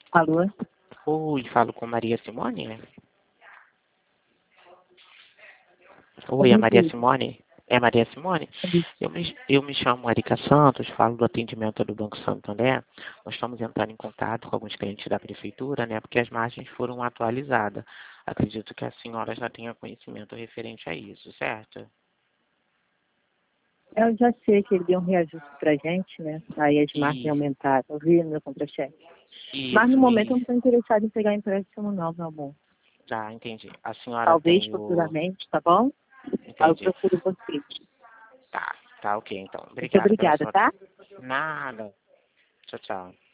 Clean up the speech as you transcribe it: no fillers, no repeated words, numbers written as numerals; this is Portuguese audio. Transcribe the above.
Alô? Oi, falo com Maria Simone? Oi, é Maria Simone? É Maria Simone? Eu me chamo Marika Santos, falo do atendimento do Banco Santander. Nós estamos entrando em contato com alguns clientes da prefeitura, né? Porque as margens foram atualizadas. Acredito que a senhora já tenha conhecimento referente a isso, certo? Eu já sei que ele deu um reajuste pra gente, né? Aí as margens Isso, aumentaram. Eu vi no meu contra-cheque. Mas no isso, momento eu não isso. estou interessada em pegar empréstimo não, meu amor. Tá, entendi. A senhora Talvez tem o... futuramente, tá bom? Aí eu Entendi. procuro você. Tá, tá ok, então. Muito Obrigado pela obrigada, sua... tá? Nada. Tchau, tchau.